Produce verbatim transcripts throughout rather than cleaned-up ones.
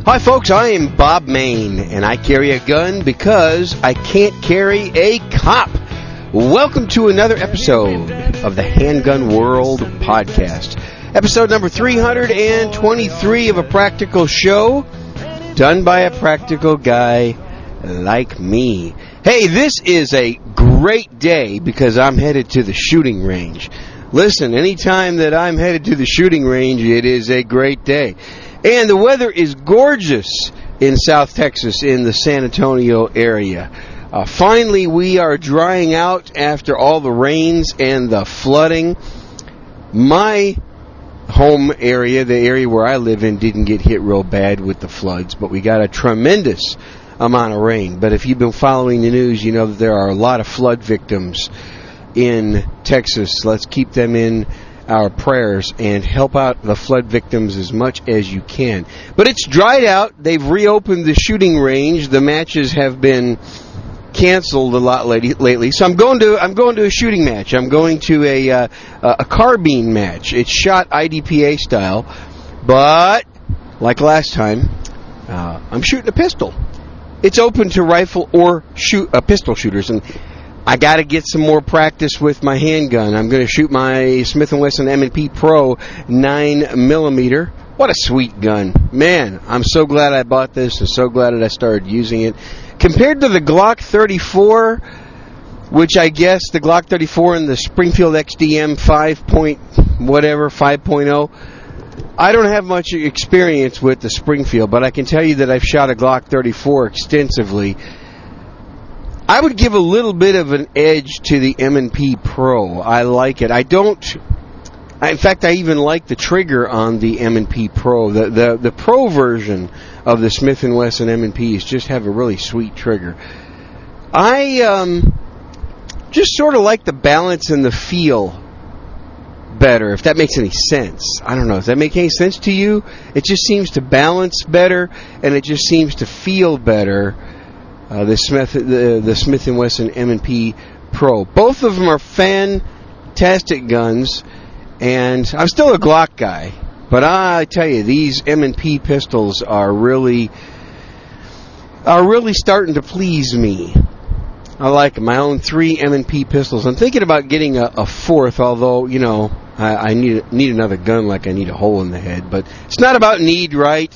Hi folks, I am Bob Main, and I carry a gun because I can't carry a cop. Welcome to another episode of the Handgun World Podcast. Episode number three hundred twenty-three of A Practical Show, done by a practical guy like me. Hey, this is a great day because I'm headed to the shooting range. Listen, anytime that I'm headed to the shooting range, it is a great day. And the weather is gorgeous in South Texas, in the San Antonio area. Uh, finally, we are drying out after all the rains and the flooding. My home area, the area where I live in, didn't get hit real bad with the floods, but we got a tremendous amount of rain. But if you've been following the news, you know that there are a lot of flood victims in Texas. Let's keep them in our prayers and help out the flood victims as much as you can. But it's dried out. They've reopened the shooting range. The matches have been canceled a lot lately. So I'm going to I'm going to a shooting match. I'm going to a uh, a carbine match. It's shot I D P A style, but like last time, uh, I'm shooting a pistol. It's open to rifle or shoot uh, pistol shooters, and I got to get some more practice with my handgun. I'm going to shoot my Smith and Wesson M and P Pro nine millimeter. What a sweet gun. Man, I'm so glad I bought this and so glad that I started using it. Compared to the Glock thirty-four, which I guess the Glock thirty-four and the Springfield X D M five point whatever, five point oh, I don't have much experience with the Springfield, but I can tell you that I've shot a Glock thirty-four extensively. I would give a little bit of an edge to the M and P Pro. I like it. I don't... In fact, I even like the trigger on the M and P Pro. The, the the Pro version of the Smith and Wesson M and Ps just have a really sweet trigger. I um, just sort of like the balance and the feel better, if that makes any sense. I don't know. Does that make any sense to you? It just seems to balance better, and it just seems to feel better. Uh, the Smith, the, the Smith and Wesson M and P Pro. Both of them are fantastic guns, and I'm still a Glock guy, but I tell you, these M and P pistols are really, are really starting to please me. I like them. I own three M and P pistols. I'm thinking about getting a, a fourth, although, you know, I, I need need another gun like I need a hole in the head. But it's not about need, right?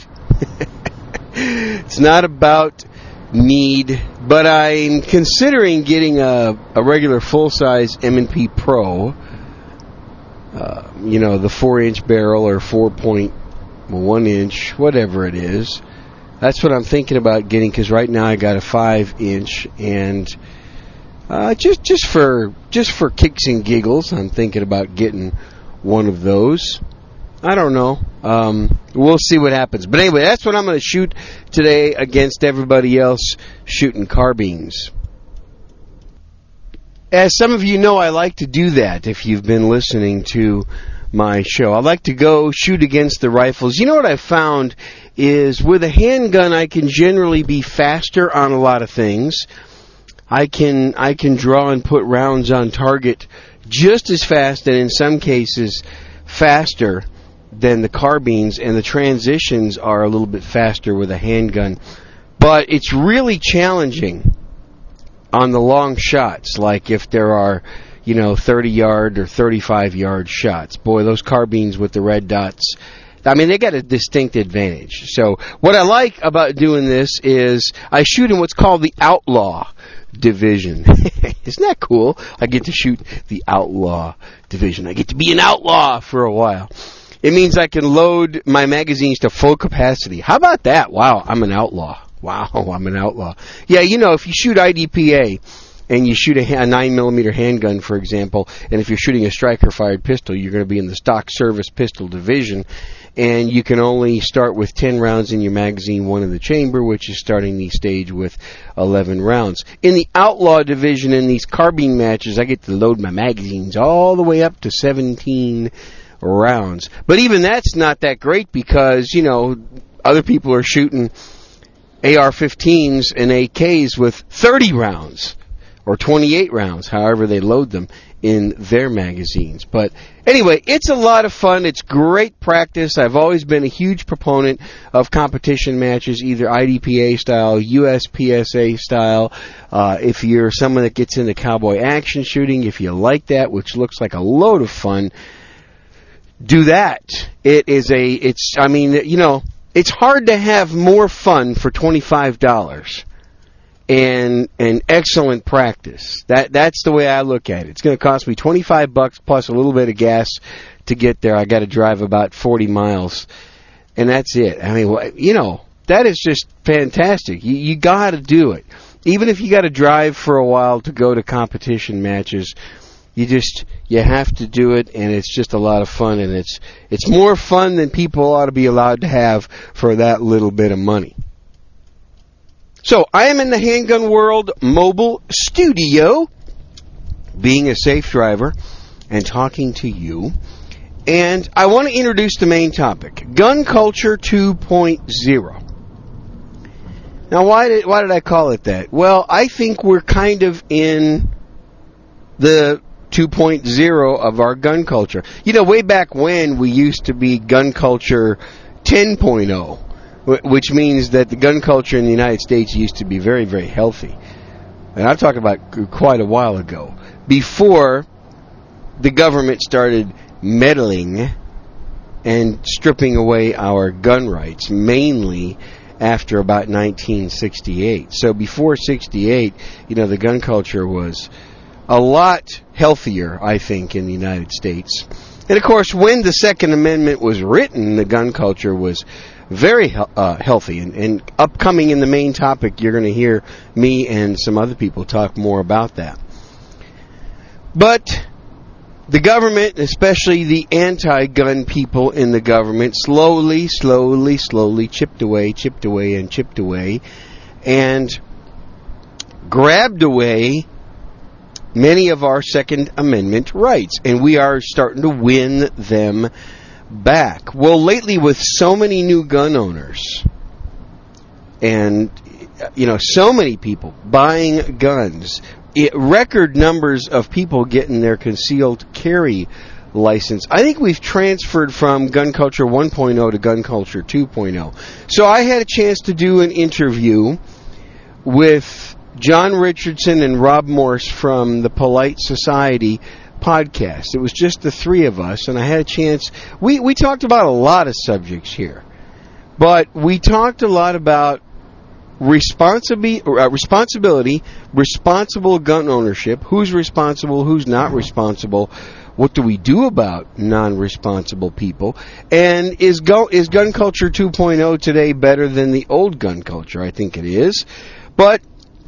It's not about need, but I'm considering getting a, a regular full-size M and P Pro, uh, you know, the four inch barrel or four point one inch, whatever it is. That's what I'm thinking about getting, because right now I got a five inch, and uh, just just for just for kicks and giggles, I'm thinking about getting one of those. I don't know. Um, we'll see what happens. But anyway, that's what I'm going to shoot today against everybody else shooting carbines. As some of you know, I like to do that if you've been listening to my show. I like to go shoot against the rifles. You know what I've found is with a handgun, I can generally be faster on a lot of things. I can I can draw and put rounds on target just as fast, and in some cases faster than the carbines, and the transitions are a little bit faster with a handgun. But it's really challenging on the long shots, like if there are, you know, thirty yard or thirty-five yard shots. Boy, those carbines with the red dots, I mean, they got a distinct advantage. So what I like about doing this is I shoot in what's called the Outlaw Division. Isn't that cool? I get to shoot the Outlaw Division. I get to be an outlaw for a while. It means I can load my magazines to full capacity. How about that? Wow, I'm an outlaw. Wow, I'm an outlaw. Yeah, you know, if you shoot I D P A and you shoot a nine millimeter handgun, for example, and if you're shooting a striker-fired pistol, you're going to be in the stock service pistol division, and you can only start with ten rounds in your magazine, one in the chamber, which is starting the stage with eleven rounds. In the outlaw division, in these carbine matches, I get to load my magazines all the way up to seventeen rounds. But even that's not that great because, you know, other people are shooting A R fifteens and A Ks with thirty rounds or twenty-eight rounds, however they load them in their magazines. But anyway, it's a lot of fun. It's great practice. I've always been a huge proponent of competition matches, either I D P A style, U S P S A style. Uh, if you're someone that gets into cowboy action shooting, if you like that, which looks like a load of fun, do that. It is a, it's, I mean, you know, it's hard to have more fun for twenty-five dollars. And an excellent practice. That that's the way I look at it. It's going to cost me twenty-five bucks plus a little bit of gas to get there. I got to drive about forty miles, and that's it. I mean, you know, that is just fantastic. You you got to do it, even if you got to drive for a while to go to competition matches. You just you have to do it, and it's just a lot of fun, and it's it's more fun than people ought to be allowed to have for that little bit of money. So, I am in the Handgun World mobile studio, being a safe driver, and talking to you. And I want to introduce the main topic, Gun Culture two point oh. Now, why did, why did I call it that? Well, I think we're kind of in the two point oh of our gun culture. You know, way back when, we used to be Gun Culture ten point oh. Which means that the gun culture in the United States used to be very, very healthy. And I'm talking about quite a while ago. Before the government started meddling and stripping away our gun rights, mainly after about nineteen sixty-eight. So before sixty-eight, you know, the gun culture was a lot healthier, I think, in the United States. And of course, when the Second Amendment was written, the gun culture was very uh, healthy. And, and upcoming in the main topic, you're going to hear me and some other people talk more about that. But the government, especially the anti-gun people in the government, slowly, slowly, slowly chipped away, chipped away, and chipped away, and grabbed away many of our Second Amendment rights. And we are starting to win them back. Well, lately, with so many new gun owners and, you know, so many people buying guns, it, record numbers of people getting their concealed carry license, I think we've transferred from Gun Culture one point oh to Gun Culture two point oh. So I had a chance to do an interview with John Richardson and Rob Morse from the Polite Society podcast. It was just the three of us, and I had a chance. We, we talked about a lot of subjects here, but we talked a lot about responsibility, uh, responsibility, responsible gun ownership, who's responsible, who's not responsible, what do we do about non-responsible people, and is, go, is Gun Culture two point oh today better than the old gun culture? I think it is, but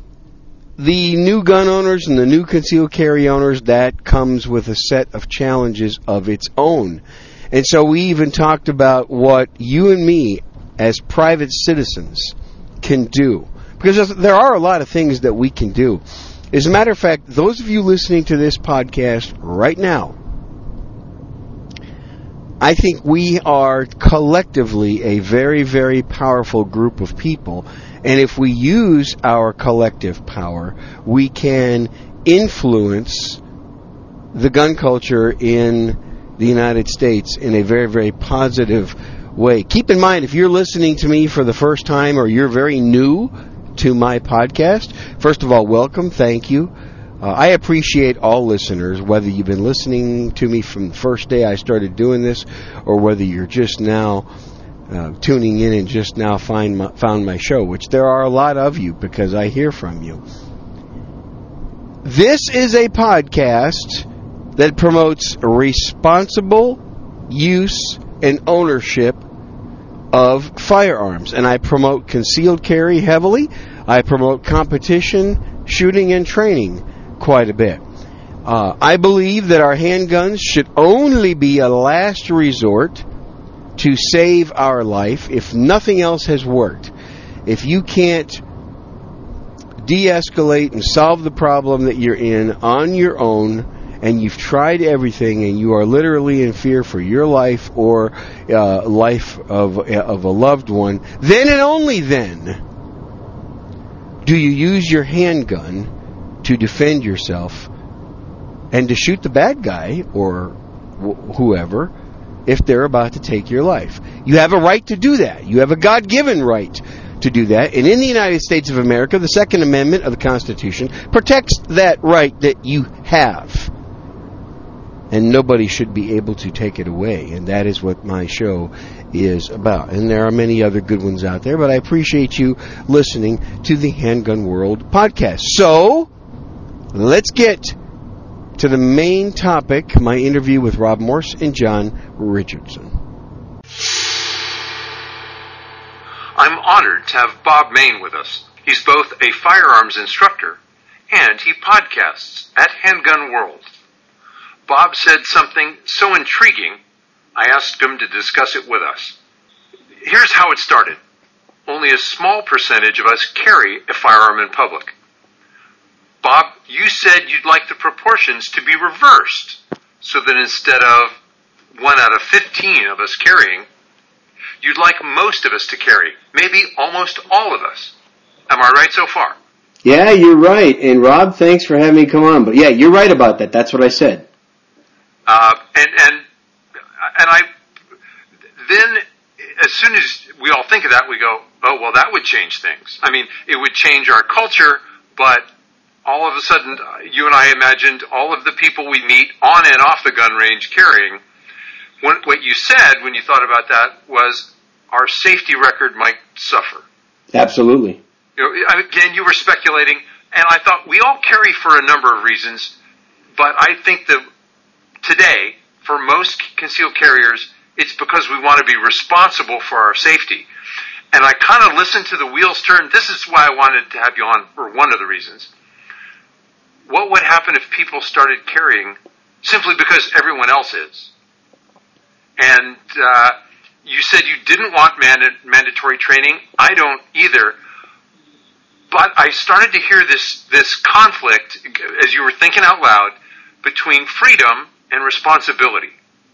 the new gun owners and the new concealed carry owners, that comes with a set of challenges of its own. And so we even talked about what you and me as private citizens can do. Because there are a lot of things that we can do. As a matter of fact, those of you listening to this podcast right now, I think we are collectively a very, very powerful group of people. And if we use our collective power, we can influence the gun culture in the United States in a very, very positive way. Keep in mind, if you're listening to me for the first time or you're very new to my podcast, first of all, welcome. Thank you. Uh, I appreciate all listeners, whether you've been listening to me from the first day I started doing this or whether you're just now Uh, tuning in and just now find my, found my show, which there are a lot of you because I hear from you. This is a podcast that promotes responsible use and ownership of firearms. And I promote concealed carry heavily. I promote competition, shooting, and training quite a bit. Uh, I believe that our handguns should only be a last resort to save our life if nothing else has worked. If you can't de-escalate and solve the problem that you're in on your own, and you've tried everything and you are literally in fear for your life or uh, life of, of a loved one, then and only then do you use your handgun to defend yourself and to shoot the bad guy or wh- whoever if they're about to take your life. You have a right to do that. You have a God-given right to do that. And in the United States of America, the Second Amendment of the Constitution protects that right that you have. And nobody should be able to take it away. And that is what my show is about. And there are many other good ones out there, but I appreciate you listening to the Handgun World podcast. So, let's get to the main topic, my interview with Rob Morse and John Richardson. I'm honored to have Bob Mayne with us. He's both a firearms instructor and he podcasts at Handgun World. Bob said something so intriguing, I asked him to discuss it with us. Here's how it started. Only a small percentage of us carry a firearm in public. Bob, you said you'd like the proportions to be reversed, so that instead of one out of fifteen of us carrying, you'd like most of us to carry, maybe almost all of us. Am I right so far? Yeah, you're right. And Rob, thanks for having me come on. But yeah, you're right about that. That's what I said. Uh, and, and, and I, then as soon as we all think of that, we go, oh, well, that would change things. I mean, it would change our culture, but all of a sudden, you and I imagined all of the people we meet on and off the gun range carrying. When, what you said when you thought about that was our safety record might suffer. Absolutely. You know, again, you were speculating, and I thought we all carry for a number of reasons, but I think that today, for most concealed carriers, it's because we want to be responsible for our safety. And I kind of listened to the wheels turn. This is why I wanted to have you on, for one of the reasons. What would happen if people started carrying simply because everyone else is? And uh, you said you didn't want manda- mandatory training. I don't either. But I started to hear this, this conflict, as you were thinking out loud, between freedom and responsibility.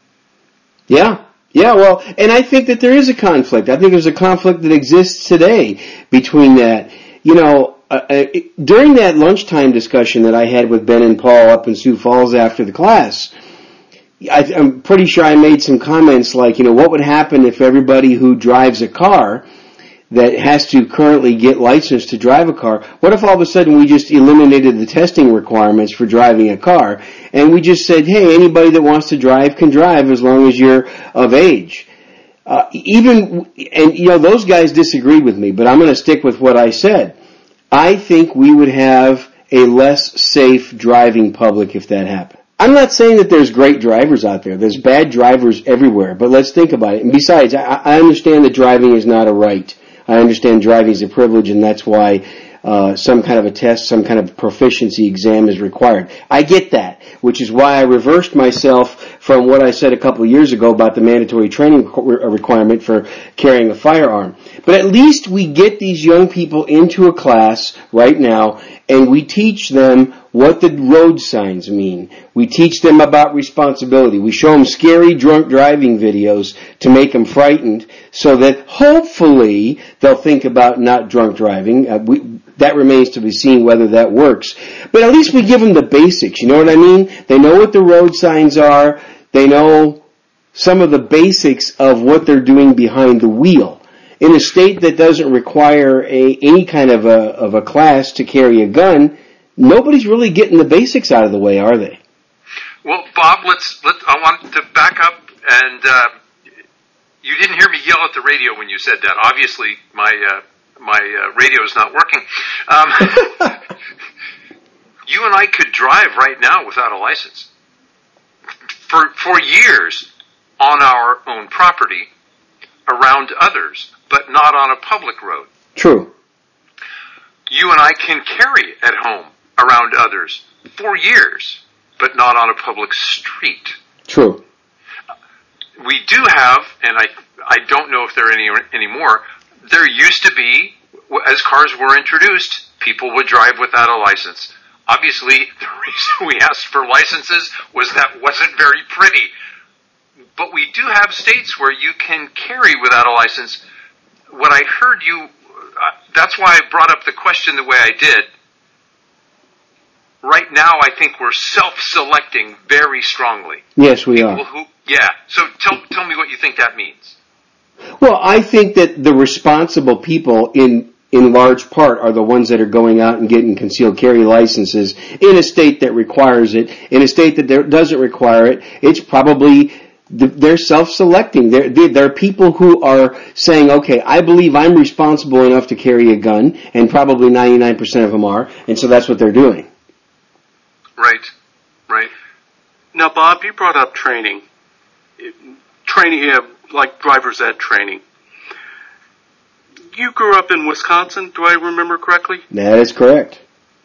Yeah. Yeah, well, and I think that there is a conflict. I think there's a conflict that exists today between that. You know, uh, uh, during that lunchtime discussion that I had with Ben and Paul up in Sioux Falls after the class, I, I'm pretty sure I made some comments like, you know, what would happen if everybody who drives a car that has to currently get licensed to drive a car, what if all of a sudden we just eliminated the testing requirements for driving a car, and we just said, hey, anybody that wants to drive can drive as long as you're of age. Uh, even, and you know, those guys disagreed with me, but I'm going to stick with what I said. I think we would have a less safe driving public if that happened. I'm not saying that there's great drivers out there. There's bad drivers everywhere, but let's think about it. And besides, I, I understand that driving is not a right. I understand driving is a privilege, and that's why uh, some kind of a test, some kind of proficiency exam is required. I get that, which is why I reversed myself from what I said a couple of years ago about the mandatory training requirement for carrying a firearm. But at least we get these young people into a class right now, and we teach them what the road signs mean. We teach them about responsibility. We show them scary drunk driving videos to make them frightened so that hopefully they'll think about not drunk driving. Uh, we, that remains to be seen whether that works. But at least we give them the basics, you know what I mean? They know what the road signs are. They know some of the basics of what they're doing behind the wheel. In a state that doesn't require a, any kind of a, of a class to carry a gun, nobody's really getting the basics out of the way, are they? Well, Bob, let's. Let, I want to back up, and uh, you didn't hear me yell at the radio when you said that. Obviously, my uh, my uh, radio is not working. Um, you and I could drive right now without a license for for years on our own property, around others, but not on a public road. True. You and I can carry at home around others for years, but not on a public street. True. We do have, and I I don't know if there are any anymore, there used to be, as cars were introduced, people would drive without a license. Obviously, the reason we asked for licenses was that wasn't very pretty. But we do have states where you can carry without a license. What I heard you, uh, that's why I brought up the question the way I did. right now I think we're self-selecting very strongly. Yes, we People are. Who, yeah. So tell tell me what you think that means. Well, I think that the responsible people in in large part are the ones that are going out and getting concealed carry licenses in a state that requires it. In a state that there doesn't require it, it's probably they're self-selecting. There, there are people who are saying, okay, I believe I'm responsible enough to carry a gun, and probably ninety-nine percent of them are, and so that's what they're doing. Right, right. Now, Bob, you brought up training. Training, uh, like driver's ed training. You grew up in Wisconsin, do I remember correctly? That is correct.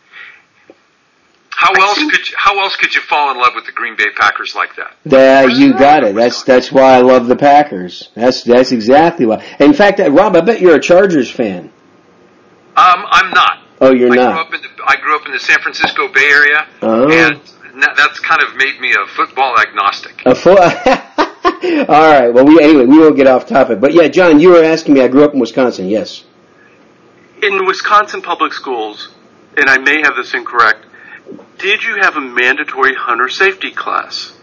How else could you, how else could you fall in love with the Green Bay Packers like that? That you got it. That's that's why I love the Packers. That's that's exactly why. In fact, Rob, I bet you're a Chargers fan. Um, I'm not. Oh, you're I not. Grew up in the, I grew up in the San Francisco Bay Area, oh. and that's kind of made me a football agnostic. A fo- All right. Well, we anyway we won't get off topic. But yeah, John, you were asking me. I grew up in Wisconsin. Yes. In the Wisconsin public schools, and I may have this incorrect, did you have a mandatory hunter safety class?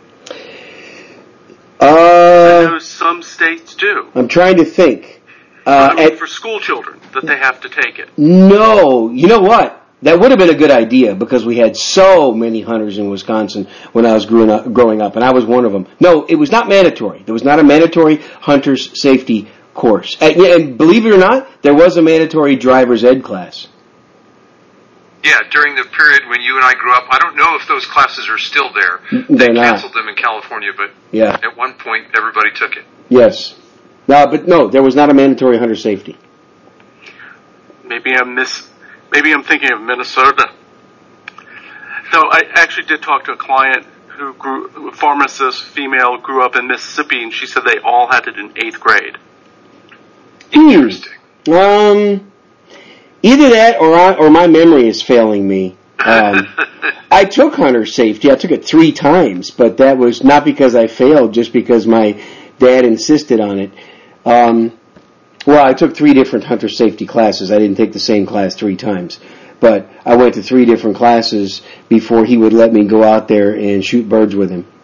Uh, I know some states do. I'm trying to think. Uh, I mean, at, for school children, that they have to take it. No. You know what? That would have been a good idea because we had so many hunters in Wisconsin when I was growing up, growing up, and I was one of them. No, it was not mandatory. There was not a mandatory hunter's safety course. And, and believe it or not, there was a mandatory driver's ed class. Yeah, during the period when you and I grew up, I don't know if those classes are still there. They're they canceled not. them in California, but yeah. at one point everybody took it. Yes. No, but no, there was not a mandatory hunter safety. Maybe I'm miss. Maybe I'm thinking of Minnesota. No, I actually did talk to a client who grew, a pharmacist, female, grew up in Mississippi, and she said they all had it in eighth grade. Interesting. Hmm. Um, either that or I, or my memory is failing me. Um, I took hunter safety. I took it three times, but that was not because I failed, just because my dad insisted on it. Um, well, I took three different hunter safety classes. I didn't take the same class three times. But I went to three different classes before he would let me go out there and shoot birds with him.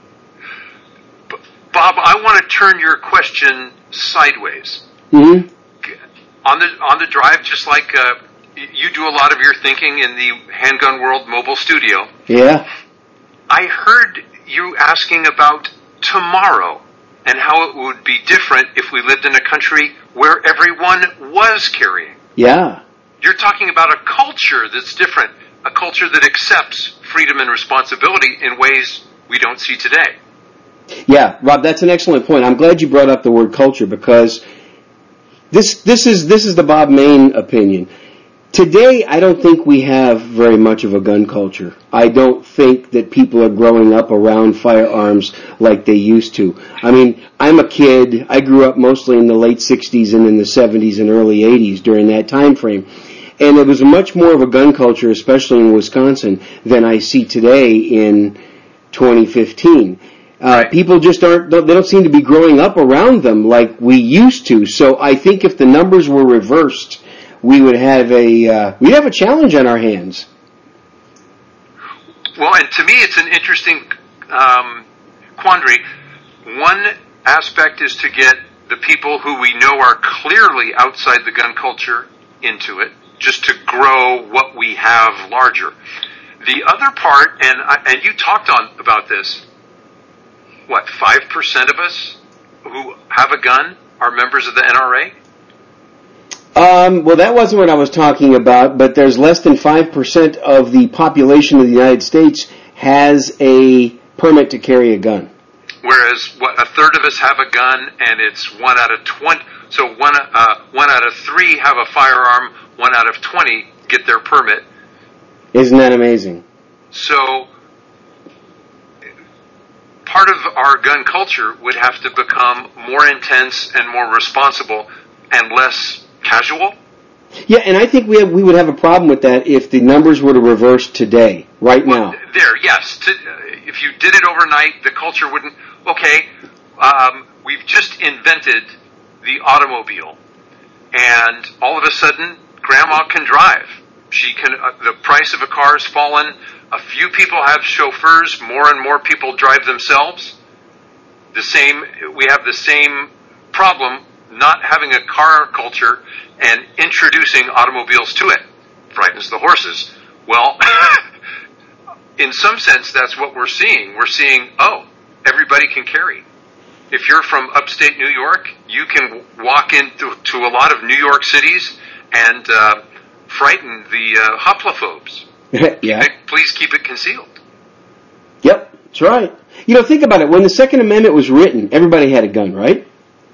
Bob, I want to turn your question sideways. Mm-hmm. On the on the drive, just like uh, you do a lot of your thinking in the Handgun World mobile studio. Yeah. I heard you asking about tomorrow and how it would be different if we lived in a country where everyone was carrying. Yeah. You're talking about a culture that's different, a culture that accepts freedom and responsibility in ways we don't see today. Yeah, Rob, that's an excellent point. I'm glad you brought up the word culture because this this is this is the Bob Mayne opinion. Today, I don't think we have very much of a gun culture. I don't think that people are growing up around firearms like they used to. I mean, I'm a kid. I grew up mostly in the late sixties and in the seventies and early eighties during that time frame. And it was much more of a gun culture, especially in Wisconsin, than I see today in twenty fifteen. Uh, people just aren't, they don't seem to be growing up around them like we used to. So I think if the numbers were reversed, we would have a, uh, we'd have a challenge on our hands. Well, and to me it's an interesting um, quandary. One aspect is to get the people who we know are clearly outside the gun culture into it, just to grow what we have larger. The other part, and I, and you talked on about this, what, five percent of us who have a gun are members of the N R A? Um, well, that wasn't what I was talking about, but there's less than five percent of the population of the United States has a permit to carry a gun. Whereas what, a third of us have a gun, and it's one out of twenty. So one uh, one out of three have a firearm. One out of twenty get their permit. Isn't that amazing? So part of our gun culture would have to become more intense and more responsible and less casual. Yeah, and I think we have, we would have a problem with that if the numbers were to reverse today, right well, now. There, yes. To, uh, if you did it overnight, the culture wouldn't. Okay, um, we've just invented the automobile, and all of a sudden, Grandma can drive. She can. Uh, the price of a car has fallen. A few people have chauffeurs. More and more people drive themselves. The same. We have the same problem not having a car culture and introducing automobiles to it. Frightens the horses. Well, in some sense, that's what we're seeing. We're seeing, oh, everybody can carry. If you're from upstate New York, you can walk into to a lot of New York cities and uh, frighten the uh, hoplaphobes. Yeah. Please keep it concealed. Yep, that's right. You know, think about it. When the Second Amendment was written, everybody had a gun, right?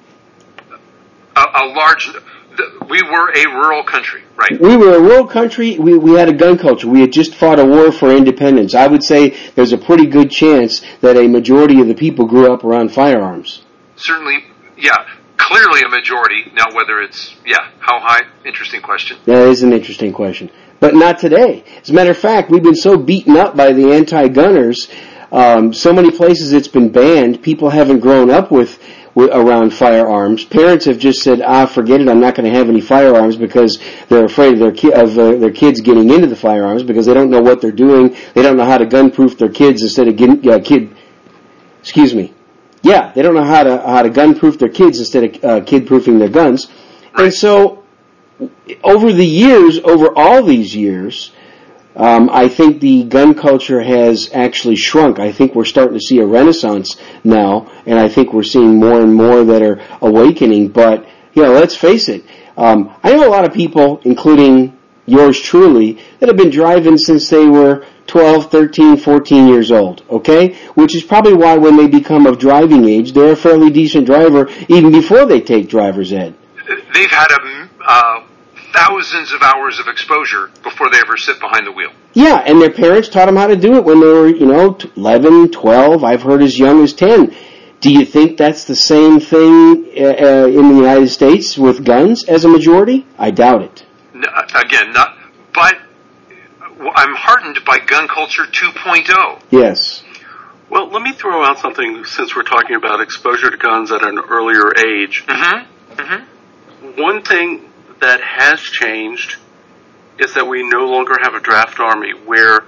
A, a large... We were a rural country, right? We were a rural country. We, we had a gun culture. We had just fought a war for independence. I would say there's a pretty good chance that a majority of the people grew up around firearms. Certainly, yeah, clearly a majority. Now, whether it's, yeah, how high? Interesting question. That is an interesting question. But not today. As a matter of fact, we've been so beaten up by the anti-gunners, um, so many places it's been banned, people haven't grown up with around firearms. Parents have just said, ah, forget it, I'm not going to have any firearms because they're afraid of their ki- of uh, their kids getting into the firearms because they don't know what they're doing. They don't know how to gun-proof their kids instead of getting, uh, kid, excuse me. Yeah, they don't know how to how to gun-proof their kids instead of uh, kid-proofing their guns. And so, over the years, over all these years, Um, I think the gun culture has actually shrunk. I think we're starting to see a renaissance now, and I think we're seeing more and more that are awakening. But, you know, let's face it. Um, I know a lot of people, including yours truly, that have been driving since they were twelve, thirteen, fourteen years old, okay? Which is probably why when they become of driving age, they're a fairly decent driver even before they take driver's ed. They've had a... Uh thousands of hours of exposure before they ever sit behind the wheel. Yeah, and their parents taught them how to do it when they were, you know, eleven, twelve, I've heard as young as ten. Do you think that's the same thing uh, in the United States with guns as a majority? I doubt it. No, again, not, but I'm heartened by gun culture two point oh. Yes. Well, let me throw out something since we're talking about exposure to guns at an earlier age. Mm-hmm. Mm-hmm. One thing that has changed is that we no longer have a draft army where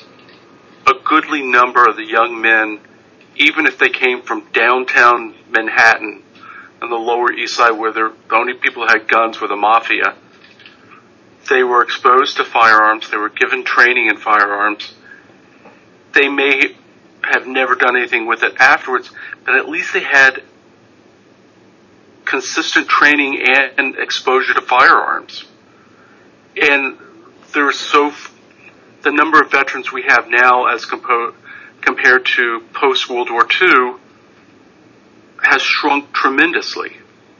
a goodly number of the young men, even if they came from downtown Manhattan and the Lower East Side where the only people who had guns were the mafia, they were exposed to firearms, they were given training in firearms. They may have never done anything with it afterwards, but at least they had consistent training and exposure to firearms. And there's so, the number of veterans we have now as compo- compared to post-World War Two has shrunk tremendously.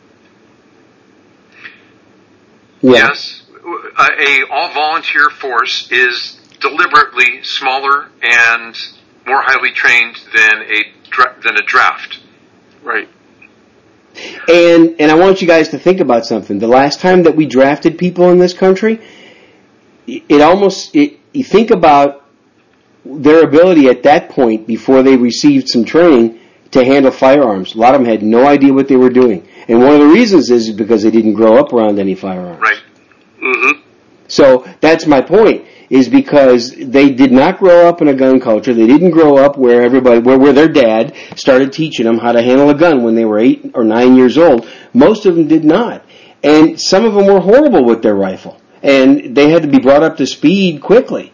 Yeah. Yes, a all-volunteer force is deliberately smaller and more highly trained than a dra- than a draft. Right. And and I want you guys to think about something. The last time that we drafted people in this country, it almost, it, you think about their ability at that point before they received some training to handle firearms. A lot of them had no idea what they were doing. And one of the reasons is because they didn't grow up around any firearms. Right. Mm-hmm. So that's my point, is because they did not grow up in a gun culture. They didn't grow up where everybody, where, where their dad started teaching them how to handle a gun when they were eight or nine years old. Most of them did not. And some of them were horrible with their rifle. And they had to be brought up to speed quickly.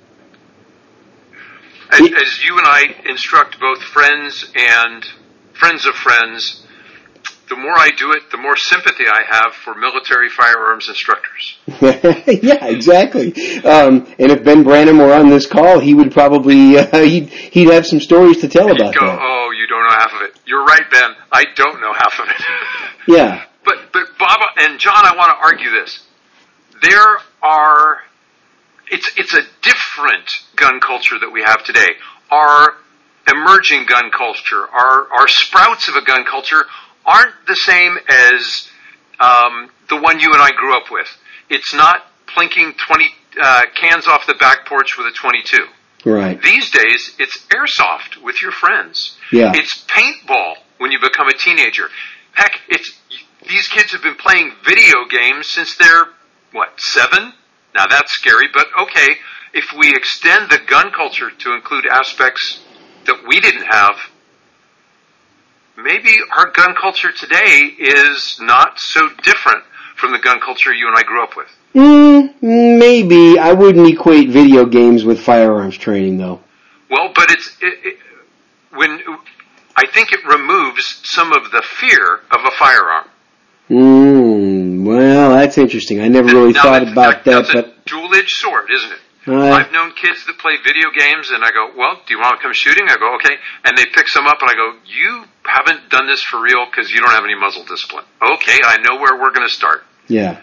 As, as you and I instruct both friends and friends of friends, the more I do it, the more sympathy I have for military firearms instructors. Yeah, exactly. Um, and if Ben Branham were on this call, he would probably uh, he'd he'd have some stories to tell and about you'd go, that. Oh, you don't know half of it. You're right, Ben. I don't know half of it. Yeah. But but Bob and John, I want to argue this. There are it's it's a different gun culture that we have today. Our emerging gun culture, our our sprouts of a gun culture aren't the same as um, the one you and I grew up with. It's not plinking twenty uh, cans off the back porch with a twenty-two. Right. These days, it's airsoft with your friends. Yeah. It's paintball when you become a teenager. Heck, it's these kids have been playing video games since they're, what, seven, Now that's scary, but okay, if we extend the gun culture to include aspects that we didn't have, maybe our gun culture today is not so different from the gun culture you and I grew up with. Mm, maybe. I wouldn't equate video games with firearms training, though. Well, but it's it, it, when I think it removes some of the fear of a firearm. Mm, well, that's interesting. I never really now, thought that, about that, that. That's but a dual-edged sword, isn't it? Uh, I've known kids that play video games, and I go, well, do you want to come shooting? I go, okay. And they pick some up, and I go, you haven't done this for real because you don't have any muzzle discipline. Okay, I know where we're going to start. Yeah.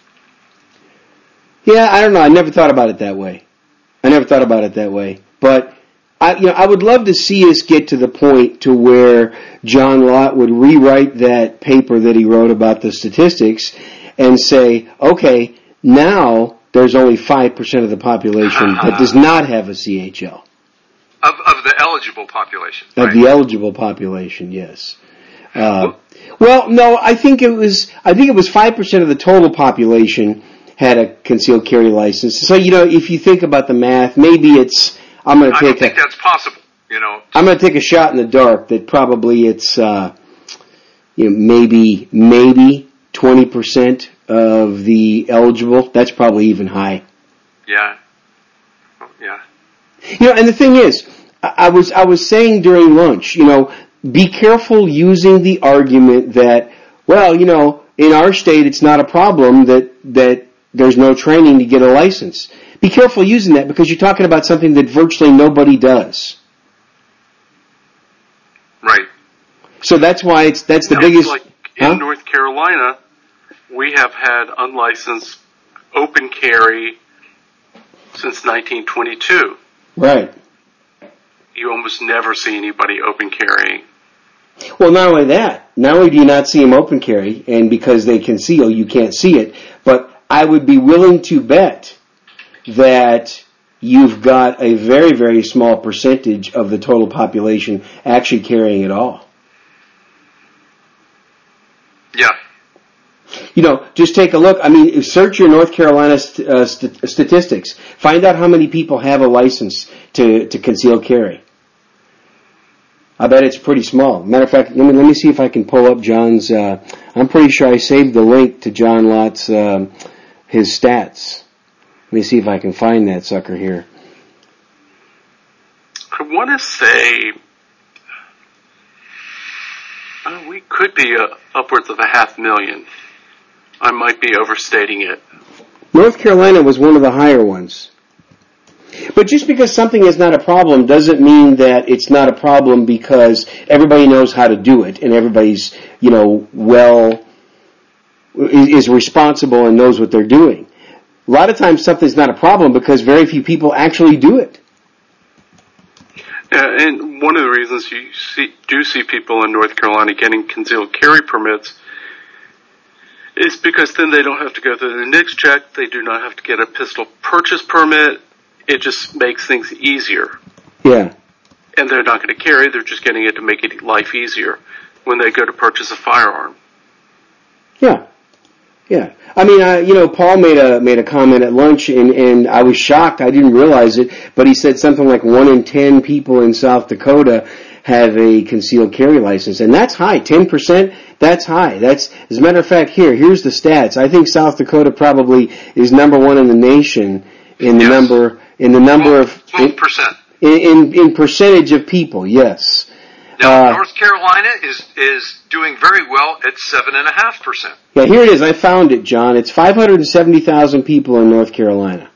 Yeah, I don't know. I never thought about it that way. I never thought about it that way. But I, you know, I would love to see us get to the point to where John Lott would rewrite that paper that he wrote about the statistics and say, okay, now there's only five percent of the population that does not have a C H L. Of, of the eligible population. Of right? the eligible population, yes. Uh, well, no, I think it was, I think it was five percent of the total population had a concealed carry license. So, you know, if you think about the math, maybe it's, I'm going to take I don't think a, that's possible, you know. I'm going to take a shot in the dark that probably it's, uh, you know, maybe, maybe twenty percent of the eligible. That's probably even high. Yeah. Yeah. You know, and the thing is, I was, I was saying during lunch, you know, be careful using the argument that, well, you know, in our state it's not a problem that, that there's no training to get a license. Be careful using that because you're talking about something that virtually nobody does. Right. So that's why it's, that's the now, biggest... Like in huh? North Carolina, we have had unlicensed open carry since nineteen twenty-two. Right. You almost never see anybody open carrying. Well, not only that, not only do you not see them open carry, and because they conceal, you can't see it, but I would be willing to bet that you've got a very, very small percentage of the total population actually carrying it all. Yeah. You know, just take a look. I mean, search your North Carolina st- uh, st- statistics. Find out how many people have a license to, to conceal carry. I bet it's pretty small. Matter of fact, let me let me see if I can pull up John's. Uh, I'm pretty sure I saved the link to John Lott's um, his stats. Let me see if I can find that sucker here. I want to say uh, we could be uh, upwards of a half million. I might be overstating it. North Carolina was one of the higher ones. But just because something is not a problem doesn't mean that it's not a problem because everybody knows how to do it and everybody's, you know, well, is, is responsible and knows what they're doing. A lot of times something's not a problem because very few people actually do it. Yeah, and one of the reasons you see, do see people in North Carolina getting concealed carry permits is because then they don't have to go through the N I C S check, they do not have to get a pistol purchase permit. It just makes things easier. Yeah. And they're not going to carry, they're just getting it to make it life easier when they go to purchase a firearm. Yeah. Yeah. I mean, I, you know, Paul made a made a comment at lunch, and, and I was shocked. I didn't realize it, but he said something like one in ten people in South Dakota have a concealed carry license, and that's high. Ten percent. That's high. That's, as a matter of fact, here, here's the stats. I think South Dakota probably is number one in the nation in the yes. number in the number of twelve percent in, in in percentage of people. Yes. Now, Uh, North Carolina is is doing very well at seven and a half percent. Yeah, here it is. I found it, John. It's five hundred and seventy thousand people in North Carolina.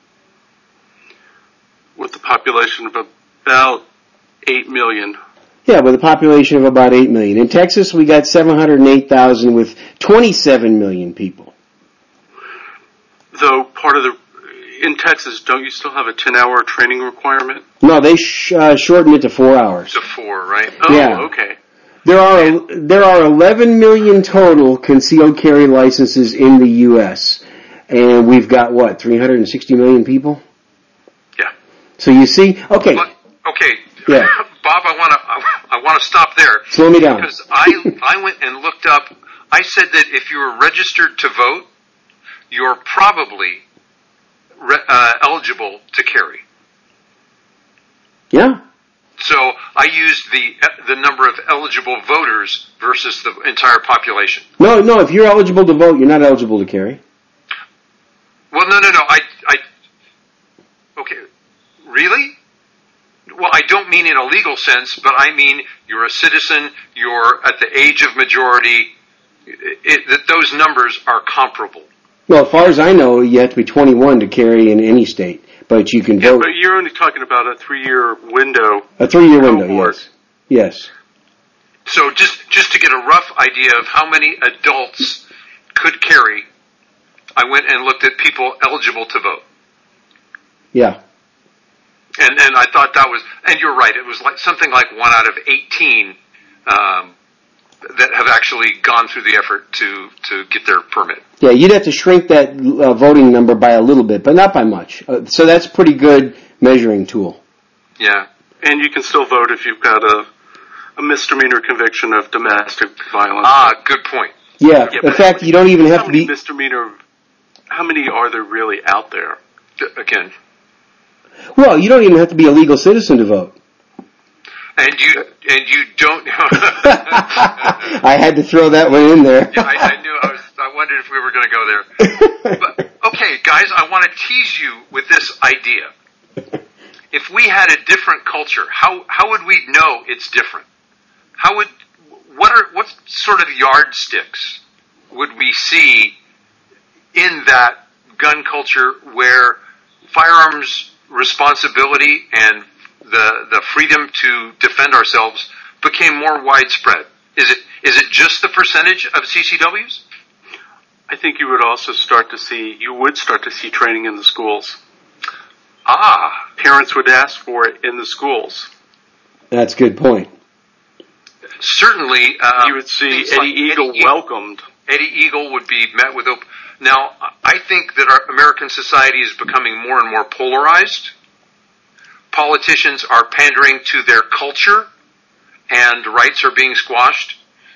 With a population of about eight million. Yeah, with a population of about eight million. In Texas, we got seven hundred eight thousand with twenty-seven million people. Though part of the, in Texas, don't you still have a ten-hour training requirement? No, they sh- uh, shortened it to four hours. To four, right? Oh, Yeah. okay. There are there are eleven million total concealed carry licenses in the U S, and we've got, what, three hundred sixty million people? Yeah. So you see, okay. But, okay. Yeah. Bob, I want to I, I want to stop there. Slow me down. Because I I went and looked up. I said that if you were registered to vote, you're probably re- uh, eligible to carry. Yeah. So I used the the number of eligible voters versus the entire population. No, no. If you're eligible to vote, you're not eligible to carry. Well, no, no, no. I, I. Okay, really? Well, I don't mean in a legal sense, but I mean you're a citizen. You're at the age of majority. It, that those numbers are comparable. Well, as far as I know, you have to be twenty-one to carry in any state, but you can Yeah, vote. but you're only talking about a three-year window. A three-year window, cohort. yes. Yes. So just just to get a rough idea of how many adults could carry, I went and looked at people eligible to vote. Yeah. And and I thought that was, and you're right, it was like something like one out of eighteen um, that have actually gone through the effort to, to get their permit. Yeah, you'd have to shrink that uh, voting number by a little bit, but not by much. Uh, so that's a pretty good measuring tool. Yeah. And you can still vote if you've got a, a misdemeanor conviction of domestic violence. Ah, good point. Yeah, Yeah, in fact, you don't even have how to many be... misdemeanor, how many are there really out there? Again. Well, you don't even have to be a legal citizen to vote. And you and you don't. I had to throw that one in there. Yeah, I, I knew. I was. I wondered if we were going to go there. But okay, guys, I want to tease you with this idea. If we had a different culture, how how would we know it's different? How would what are what sort of yardsticks would we see in that gun culture where firearms responsibility and the the freedom to defend ourselves became more widespread? Is it is it just the percentage of C C Ws? I think you would also start to see, you would start to see training in the schools. Ah. Parents would ask for it in the schools. That's a good point. Certainly. Um, you would see things Eddie like Eagle Eddie welcomed. Eddie Eagle would be met with open. Now, I think that our American society is becoming more and more polarized. Politicians are pandering to their culture, and rights are being squashed.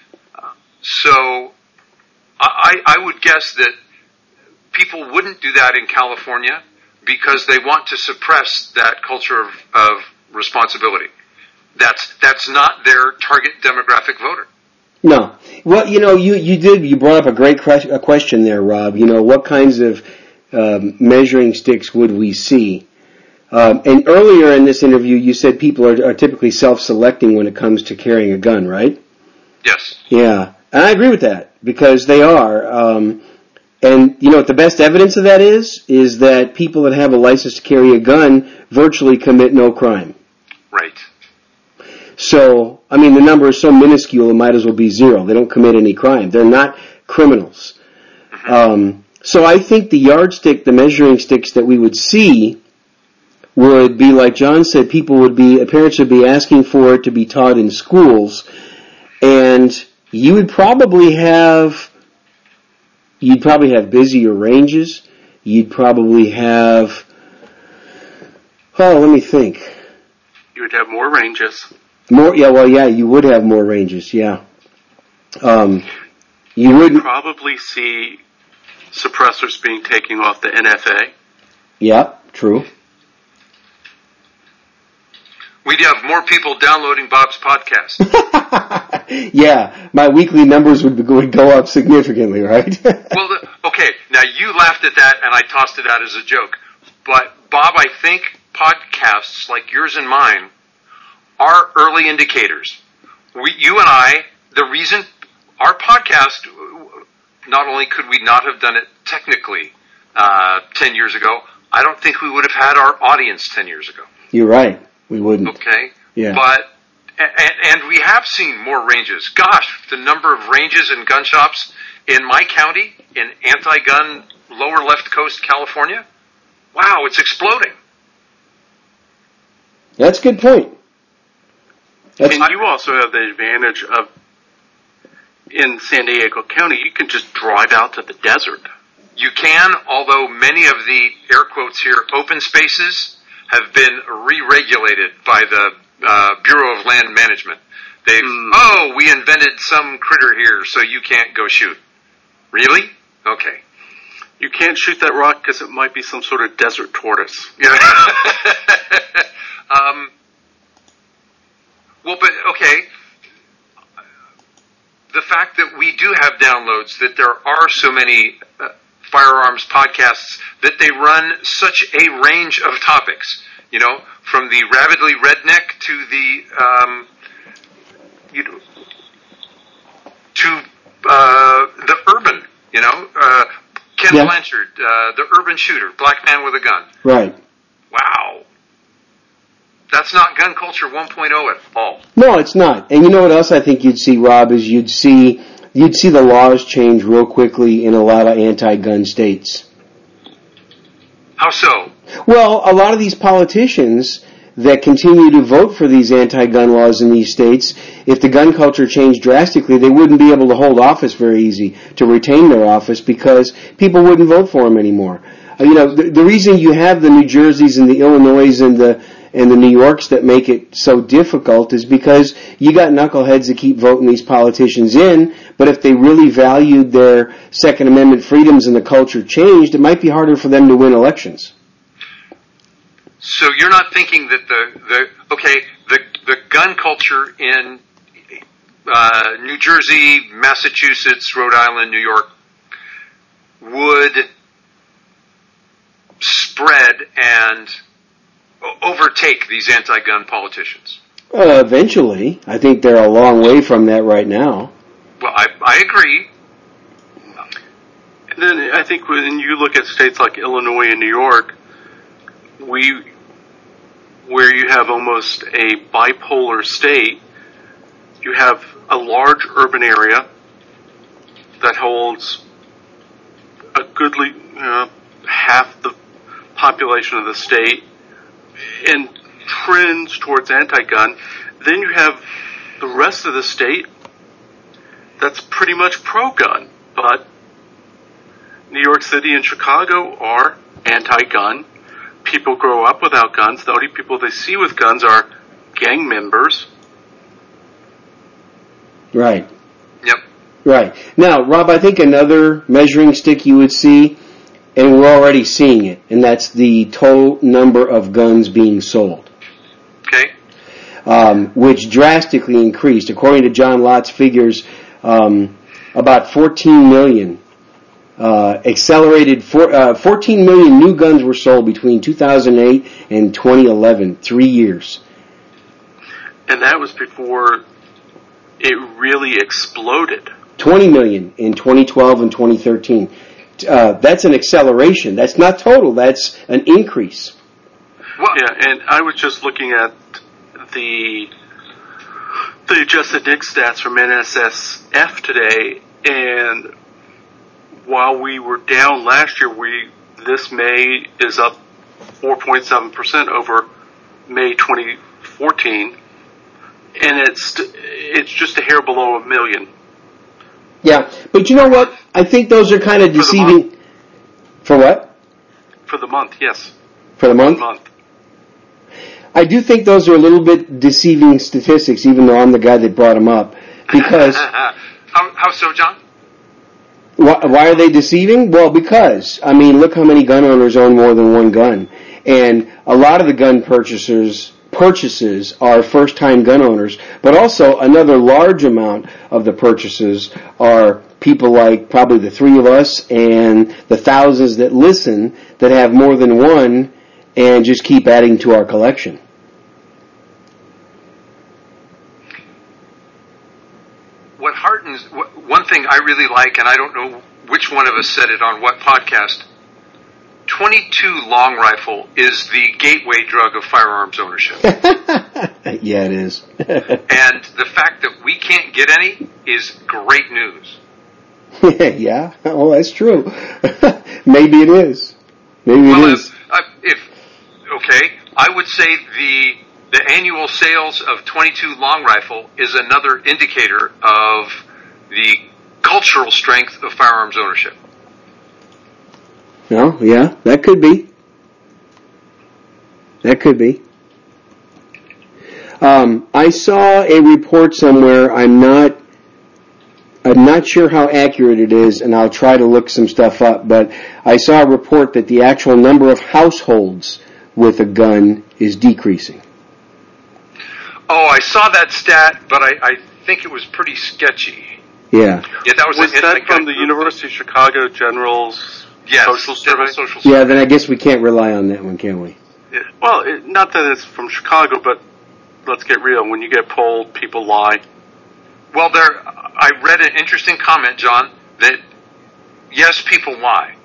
So, I, I would guess that people wouldn't do that in California because they want to suppress that culture of, of responsibility. That's that's not their target demographic voter. No. Well, you know, you, you did, you brought up a great que- a question there, Rob. You know, what kinds of um, measuring sticks would we see? Um, and earlier in this interview, you said people are, are typically self-selecting when it comes to carrying a gun, right? Yes. Yeah. And I agree with that, because they are. Um, and, you know, what the best evidence of that is, is that people that have a license to carry a gun virtually commit no crime. Right. So, I mean, the number is so minuscule, it might as well be zero. They don't commit any crime. They're not criminals. Mm-hmm. Um, so I think the yardstick, the measuring sticks that we would see would be, like John said, people would be, parents would be asking for it to be taught in schools, and you would probably have, you'd probably have busier ranges. You'd probably have, oh, let me think. You would have more ranges. More, yeah, well, yeah, you would have more ranges, yeah. Um, you would probably see suppressors being taken off the N F A. Yeah, true. We'd have more people downloading Bob's podcast. Yeah, my weekly numbers would would go up significantly, right? Well, the, okay, now you laughed at that, and I tossed it out as a joke. But, Bob, I think podcasts like yours and mine are early indicators. We, you and I, the reason our podcast, not only could we not have done it technically uh, ten years ago, I don't think we would have had our audience ten years ago. You're right. We wouldn't. Okay? Yeah. But, and, and we have seen more ranges. Gosh, the number of ranges and gun shops in my county, in anti-gun, lower left coast California, wow, it's exploding. That's a good point. That's and you also have the advantage of, in San Diego County, you can just drive out to the desert. You can, although many of the, air quotes here, open spaces have been re-regulated by the uh, Bureau of Land Management. They've, mm. oh, we invented some critter here, so you can't go shoot. Really? Okay. You can't shoot that rock because it might be some sort of desert tortoise. Yeah. um, well, but, okay. The fact that we do have downloads, that there are so many uh, firearms podcasts, that they run such a range of topics, you know, from the rabidly redneck to the, um, you know, to uh, the urban, you know, uh, Ken yeah. Blanchard, uh, the urban shooter, black man with a gun. Right. Wow. That's not gun culture one point oh at all. No, it's not. And you know what else I think you'd see, Rob, is you'd see you'd see the laws change real quickly in a lot of anti-gun states. How so? Well, a lot of these politicians that continue to vote for these anti-gun laws in these states, if the gun culture changed drastically, they wouldn't be able to hold office very easy, to retain their office, because people wouldn't vote for them anymore. Uh, you know, the, the reason you have the New Jerseys and the Illinois and the and the New Yorks that make it so difficult is because you got knuckleheads that keep voting these politicians in, but if they really valued their Second Amendment freedoms and the culture changed, it might be harder for them to win elections. So you're not thinking that the, the okay, the the gun culture in uh, New Jersey, Massachusetts, Rhode Island, New York would spread and overtake these anti-gun politicians? Uh, eventually. I think they're a long way from that right now. Well, I, I agree. And then I think when you look at states like Illinois and New York, we, where you have almost a bipolar state, you have a large urban area that holds a goodly, you know, half the population of the state, and trends towards anti-gun. Then you have the rest of the state that's pretty much pro-gun. But New York City and Chicago are anti-gun. People grow up without guns. The only people they see with guns are gang members. Right. Yep. Right. Now, Rob, I think another measuring stick you would see, and we're already seeing it, and that's the total number of guns being sold. Okay. Um, which drastically increased. According to John Lott's figures, um, about fourteen million uh, accelerated. For, uh, fourteen million new guns were sold between two thousand eight and twenty eleven, three years. And that was before it really exploded. twenty million in twenty twelve and twenty thirteen. Uh, that's an acceleration. That's not total. That's an increase. Well, yeah, and I was just looking at the the adjusted N I C stats from N S S F today, and while we were down last year, we this May is up four point seven percent over May twenty fourteen, and it's it's just a hair below a million. Yeah, but you know what? I think those are kind of deceiving. For, for what? For the month, yes. For the month? For the month. I do think those are a little bit deceiving statistics, even though I'm the guy that brought them up. Because... how, how so, John? Why, why are they deceiving? Well, because, I mean, look how many gun owners own more than one gun. And a lot of the gun purchasers... purchases are first-time gun owners, but also another large amount of the purchases are people like probably the three of us and the thousands that listen that have more than one and just keep adding to our collection. What heartens, one thing I really like, and I don't know which one of us said it on what podcast, twenty-two long rifle is the gateway drug of firearms ownership. Yeah, it is. And the fact that we can't get any is great news. Yeah, well, that's true. Maybe it is. Maybe well, it is. If, uh, if okay, I would say the the annual sales of twenty-two long rifle is another indicator of the cultural strength of firearms ownership. No, yeah, that could be. That could be. Um, I saw a report somewhere. I'm not I'm not sure how accurate it is, and I'll try to look some stuff up, but I saw a report that the actual number of households with a gun is decreasing. Oh, I saw that stat, but I, I think it was pretty sketchy. Yeah. Yeah, that was, Was an, that a, from the University of Chicago General's yes, social survey? Social survey. Yeah, then I guess we can't rely on that one, can we? Yeah. Well, it, not that it's from Chicago, but let's get real. When you get polled, people lie. Well, there, I read an interesting comment, John, that yes, people lie.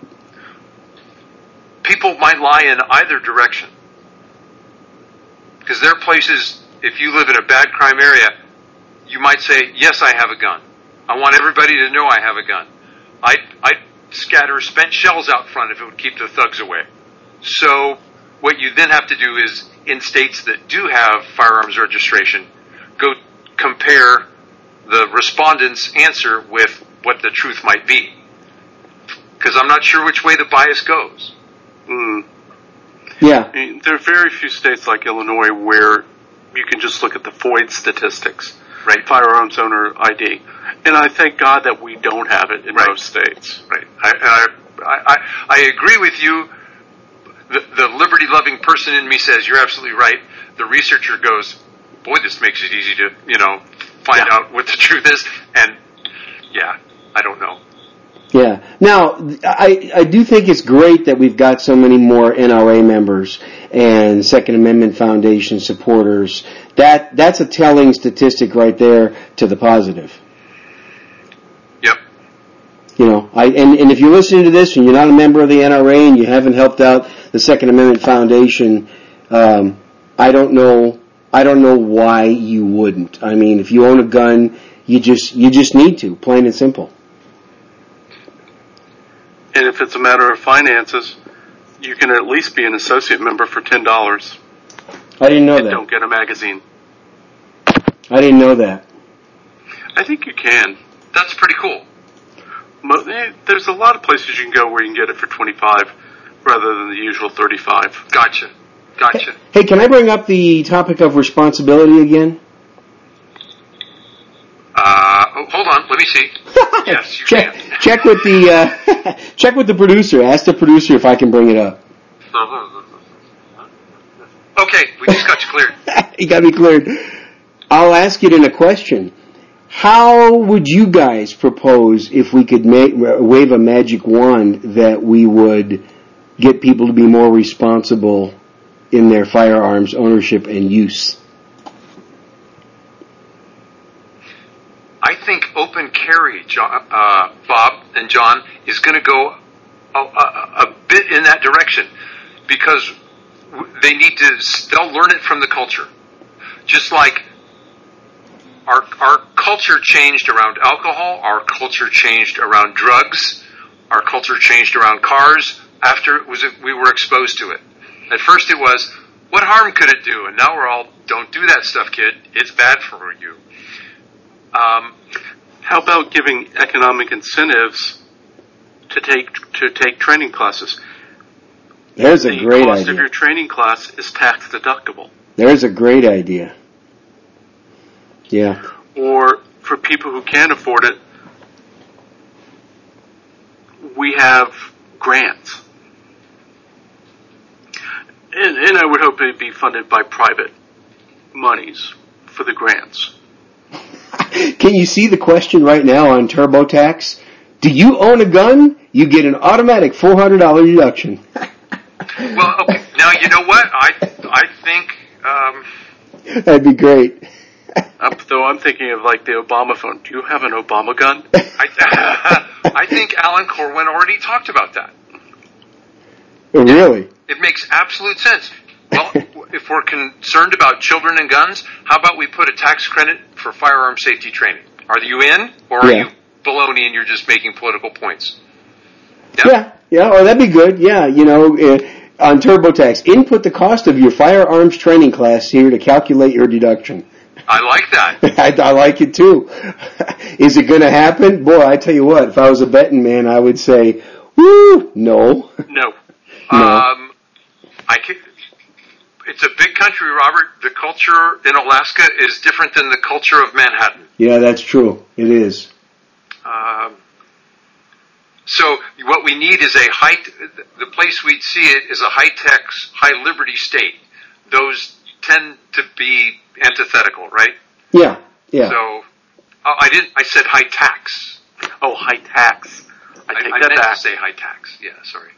People might lie in either direction. Because there are places, if you live in a bad crime area, you might say, yes, I have a gun. I want everybody to know I have a gun. I'd, I'd scatter spent shells out front if it would keep the thugs away. So what you then have to do is, in states that do have firearms registration, go compare the respondent's answer with what the truth might be. Because I'm not sure which way the bias goes. Mm. Yeah. I mean, there are very few states like Illinois where you can just look at the F O I D statistics, right? Firearms owner I D. And I thank God that we don't have it in right. most states. Right. I, I, I, I agree with you. The, the liberty-loving person in me says, you're absolutely right. The researcher goes, boy, this makes it easy to, you know, find yeah. out what the truth is. And, yeah, I don't know. Yeah. Now, I, I do think it's great that we've got so many more N R A members and Second Amendment Foundation supporters. That that's a telling statistic right there to the positive. Yep. You know, I and, and if you're listening to this and you're not a member of the N R A and you haven't helped out the Second Amendment Foundation, um, I don't know. I don't know why you wouldn't. I mean, if you own a gun, you just you just need to, plain and simple. And if it's a matter of finances, you can at least be an associate member for ten dollars. I didn't know and that. Don't get a magazine. I didn't know that. I think you can. That's pretty cool. There's a lot of places you can go where you can get it for twenty-five rather than the usual thirty-five. Gotcha. Gotcha. Hey, can I bring up the topic of responsibility again? Uh, oh, hold on. Let me see. Yes, you check, can. check with the uh, check with the producer. Ask the producer if I can bring it up. Okay, we just got you cleared. You got me cleared. I'll ask it in a question. How would you guys propose if we could make, wave a magic wand that we would get people to be more responsible in their firearms ownership and use? I think open carry, John, uh, Bob and John, is going to go a, a, a bit in that direction because they need to. They'll learn it from the culture, just like our our culture changed around alcohol, our culture changed around drugs, our culture changed around cars after it was we were exposed to it. At first, it was what harm could it do, and now we're all don't do that stuff, kid. It's bad for you. Um, How about giving economic incentives to take to take training classes? There's a the great cost idea. of your training class is tax deductible. There's a great idea. Yeah. Or for people who can't afford it, we have grants. And, and I would hope it'd be funded by private monies for the grants. Can you see the question right now on TurboTax? Do you own a gun? You get an automatic four hundred dollars deduction. well, okay. Now, you know what? I I think... Um, That'd be great. Uh, though I'm thinking of like the Obama phone. Do you have an Obama gun? I, I think Alan Corwin already talked about that. Oh, really? It makes absolute sense. Well, if we're concerned about children and guns, how about we put a tax credit for firearm safety training? Are you in, or are yeah. you baloney and you're just making political points? Yep. Yeah, yeah, oh, that'd be good. Yeah, you know, uh, on TurboTax, input the cost of your firearms training class here to calculate your deduction. I like that. I, I like it too. Is it going to happen? Boy, I tell you what, if I was a betting man, I would say, woo, no. No. no. Um, I could, it's a big country, Robert. The culture in Alaska is different than the culture of Manhattan. Yeah, that's true. It is. So what we need is a high, the place we'd see it is a high-tech, high-liberty state. Those tend to be antithetical, right? Yeah, yeah. So uh, I didn't, I said high tax. Oh, high tax. I take I, I that meant back. to say high tax. Yeah, sorry.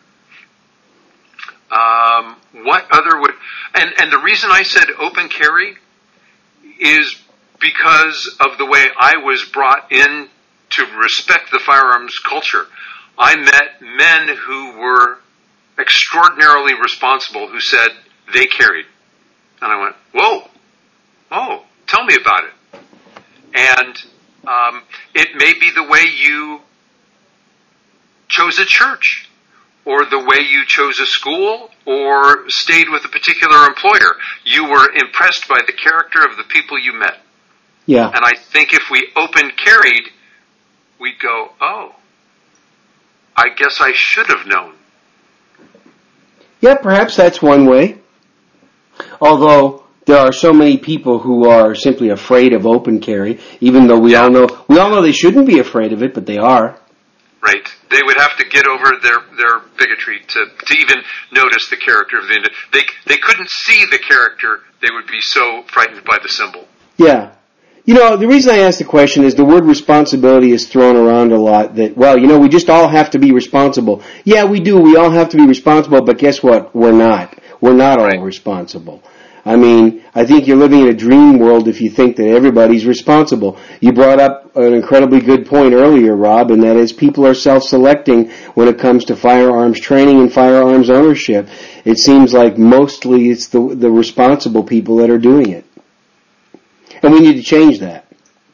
Um, what other would, and, and the reason I said open carry is because of the way I was brought in to respect the firearms culture. I met men who were extraordinarily responsible who said they carried. And I went, whoa, oh, tell me about it. And um, it may be the way you chose a church, or the way you chose a school, or stayed with a particular employer. You were impressed by the character of the people you met. Yeah. And I think if we open carried, we'd go, oh, I guess I should have known. Yeah, perhaps that's one way. Although there are so many people who are simply afraid of open carry, even though we Yeah. all know we all know they shouldn't be afraid of it, but they are. Right. They would have to get over their, their bigotry to, to even notice the character of the individual. They, they couldn't see the character. They would be so frightened by the symbol. Yeah. You know, the reason I asked the question is the word responsibility is thrown around a lot that, well, you know, we just all have to be responsible. Yeah, we do. We all have to be responsible, but guess what? We're not. We're not all Right. responsible. I mean, I think you're living in a dream world if you think that everybody's responsible. You brought up an incredibly good point earlier, Rob, and that is people are self-selecting when it comes to firearms training and firearms ownership. It seems like mostly it's the the responsible people that are doing it. And we need to change that.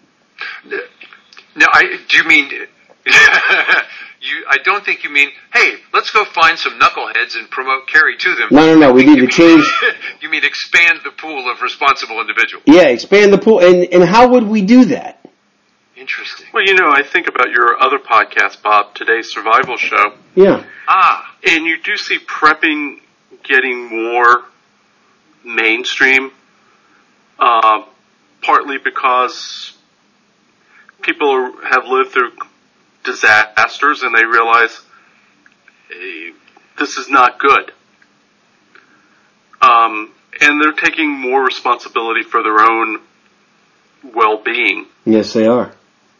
Now, I, do you mean, you, I don't think you mean, hey, let's go find some knuckleheads and promote carry to them. No, no, no, we need to You mean- change. You mean expand the pool of responsible individuals. Yeah, expand the pool. And, and how would we do that? Interesting. Well, you know, I think about your other podcast, Bob, Today's Survival Show, Yeah. Ah, and you do see prepping getting more mainstream, uh, partly because people are, have lived through disasters and they realize hey, this is not good. Um, and they're taking more responsibility for their own well-being. Yes, they are.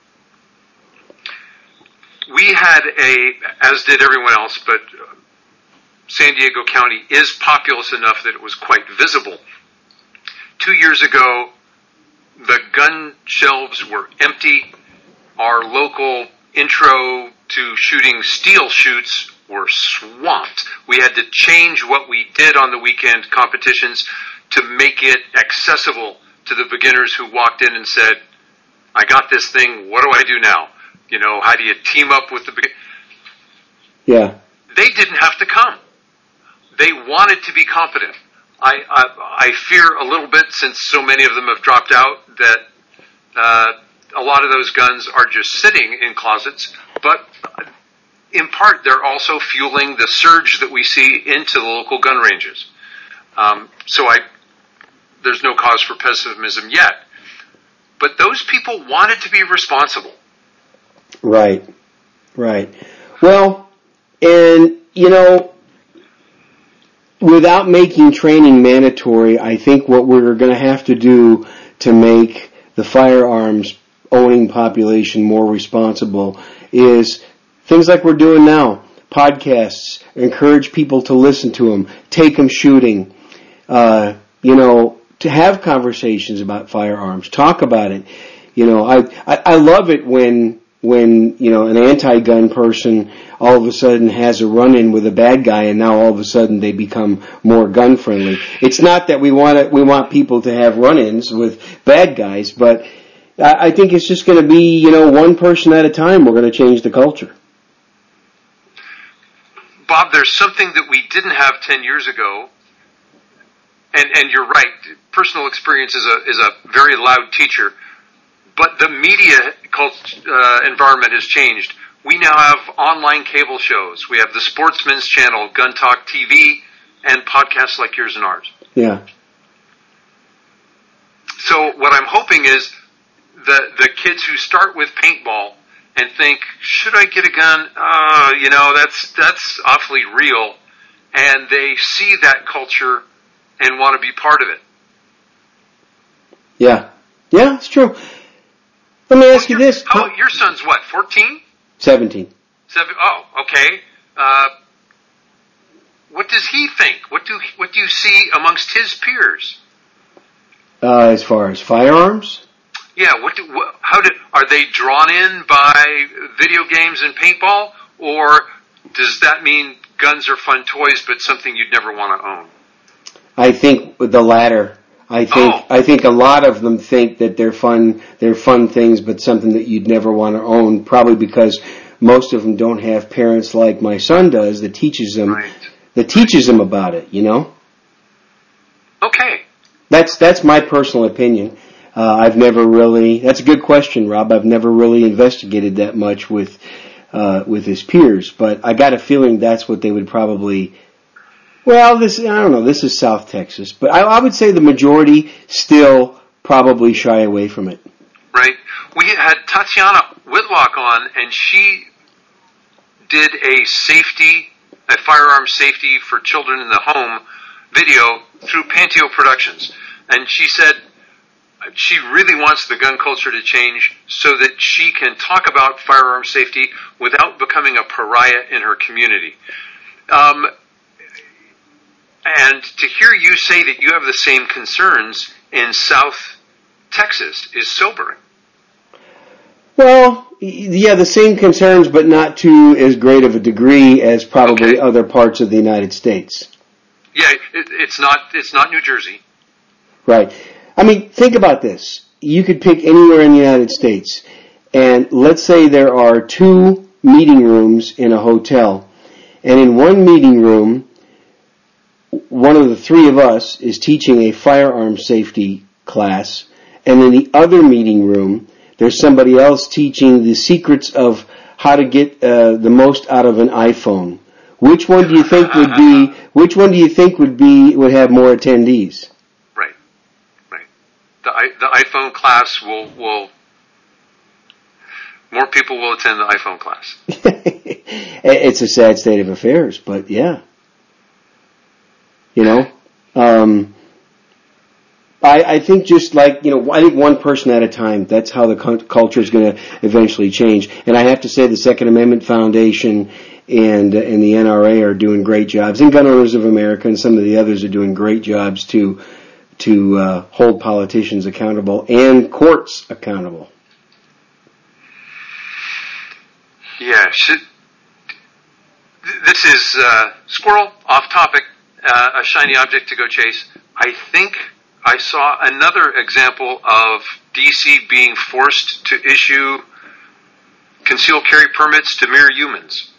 we had a, as did everyone else, but San Diego County is populous enough that it was quite visible. Two years ago, the gun shelves were empty. Our local intro to shooting steel shoots were swamped. We had to change what we did on the weekend competitions to make it accessible to the beginners who walked in and said, I got this thing, what do I do now? You know, how do you team up with the beginners? Yeah. They didn't have to come. They wanted to be competent. I, I, I fear a little bit, since so many of them have dropped out, that uh, a lot of those guns are just sitting in closets, but in part they're also fueling the surge that we see into the local gun ranges. Um, so I, there's no cause for pessimism yet. But those people wanted to be responsible. Right. Right. Well, and, you know, without making training mandatory, I think what we're going to have to do to make the firearms owning population more responsible is things like we're doing now. Podcasts, encourage people to listen to them, take them shooting, uh, you know, to have conversations about firearms, talk about it. You know, I, I, I love it when, when, you know, an anti-gun person all of a sudden has a run-in with a bad guy and now all of a sudden they become more gun-friendly. It's not that we want to, we want people to have run-ins with bad guys, but I, I think it's just going to be, you know, one person at a time we're going to change the culture. Bob, there's something that we didn't have ten years ago, and, and you're right, personal experience is a, is a very loud teacher, but the media cult, uh, environment has changed. We now have online cable shows. We have the Sportsman's Channel, Gun Talk T V, and podcasts like yours and ours. Yeah. So what I'm hoping is the, the kids who start with paintball and think, should I get a gun? Uh, you know, that's that's awfully real. And they see that culture and want to be part of it. Yeah. Yeah, it's true. Let me ask well, you this. Oh, your son's what, fourteen? seventeen. Seven, oh, okay. Uh, what does he think? What do what do you see amongst his peers? Uh, as far as firearms? Yeah, what do, what, how do, are they drawn in by video games and paintball, or does that mean guns are fun toys but something you'd never want to own? I think the latter. I think oh. I think a lot of them think that they're fun they're fun things but something that you'd never want to own, probably because most of them don't have parents like my son does that teaches them right. that teaches them about it, you know? Okay. That's that's my personal opinion. Uh, I've never really. That's a good question, Rob. I've never really investigated that much with uh, with his peers, but I got a feeling that's what they would probably. Well, this I don't know. This is South Texas, but I, I would say the majority still probably shy away from it. Right. We had Tatiana Whitlock on, and she did a safety, a firearm safety for children in the home video through Panteo Productions, and she said she really wants the gun culture to change so that she can talk about firearm safety without becoming a pariah in her community. Um, and to hear you say that you have the same concerns in South Texas is sobering. Well, yeah, the same concerns, but not to as great of a degree as probably okay. other parts of the United States. Yeah, it, it's not it's not New Jersey. Right. I mean, think about this. You could pick anywhere in the United States, and let's say there are two meeting rooms in a hotel, and in one meeting room, one of the three of us is teaching a firearm safety class, and in the other meeting room, there's somebody else teaching the secrets of how to get uh, the most out of an iPhone. Which one do you think would be? Which one do you think would be would have more attendees? Right, right. The the iPhone class will will more people will attend the iPhone class. It's a sad state of affairs, but yeah, you know, um, I I think just like you know, I think one person at a time. That's how the culture is going to eventually change. And I have to say, the Second Amendment Foundation and uh, and the N R A are doing great jobs, and Gun Owners of America and some of the others are doing great jobs to to uh, hold politicians accountable and courts accountable. Yeah, should, this is uh, squirrel off topic, uh, a shiny object to go chase. I think I saw another example of D C being forced to issue concealed carry permits to mere humans.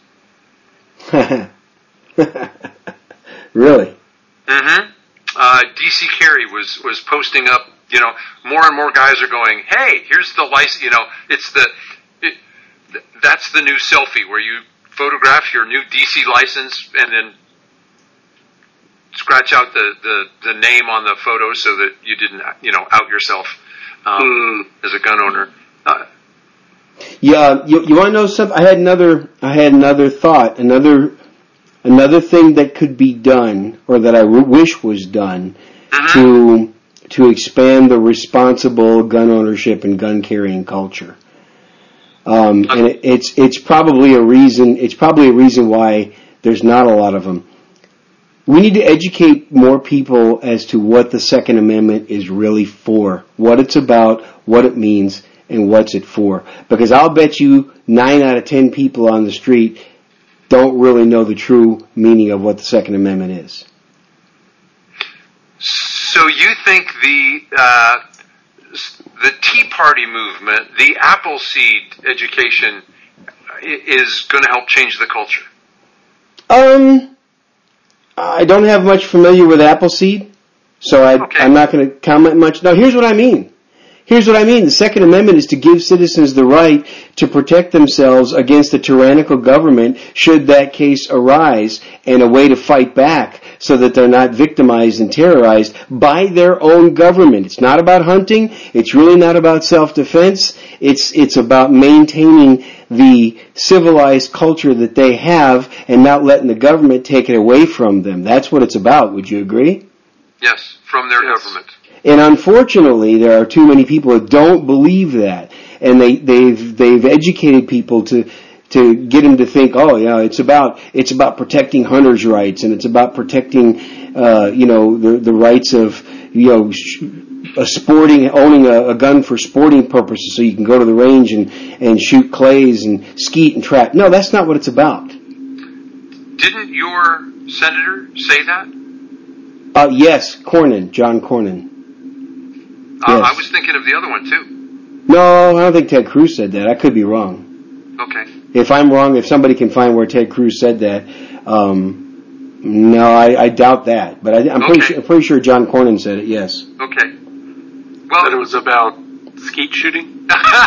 Really? Mm-hmm. Uh, D C Carry was, was posting up, you know, more and more guys are going, hey, here's the license, you know, it's the, it, th- that's the new selfie where you photograph your new D C license and then scratch out the, the, the name on the photo so that you didn't, you know, out yourself um, mm. as a gun owner. Uh, Yeah, you, you want to know something? I had another. I had another thought. Another, another thing that could be done, or that I w- wish was done, mm-hmm. to to expand the responsible gun ownership and gun carrying culture. Um, and it, it's it's probably a reason. It's probably a reason why there's not a lot of them. We need to educate more people as to what the Second Amendment is really for, what it's about, what it means, and what's it for. Because I'll bet you nine out of ten people on the street don't really know the true meaning of what the Second Amendment is. So you think the uh, the Tea Party movement, the Appleseed education, is going to help change the culture? Um, I don't have much familiar with Appleseed, so I, okay. I'm not going to comment much. Now, here's what I mean. Here's what I mean. The Second Amendment is to give citizens the right to protect themselves against a tyrannical government should that case arise, and a way to fight back so that they're not victimized and terrorized by their own government. It's not about hunting. It's really not about self-defense. It's, it's about maintaining the civilized culture that they have and not letting the government take it away from them. That's what it's about. Would you agree? Yes, from their Yes. government. And unfortunately, there are too many people that don't believe that, and they, they've they've educated people to to get them to think, oh yeah, it's about it's about protecting hunters' rights, and it's about protecting, uh, you know, the the rights of, you know, sh- a sporting owning a, a gun for sporting purposes, so you can go to the range and and shoot clays and skeet and trap. No, that's not what it's about. Didn't your senator say that? Uh, yes, Cornyn, John Cornyn. Uh, Yes. I was thinking of the other one too. No, I don't think Ted Cruz said that. I could be wrong. Okay. If I'm wrong, if somebody can find where Ted Cruz said that, um, no, I, I doubt that. But I, I'm pretty Okay. sure, I'm pretty sure John Cornyn said it. Yes. Okay. That Well, it was about skeet shooting?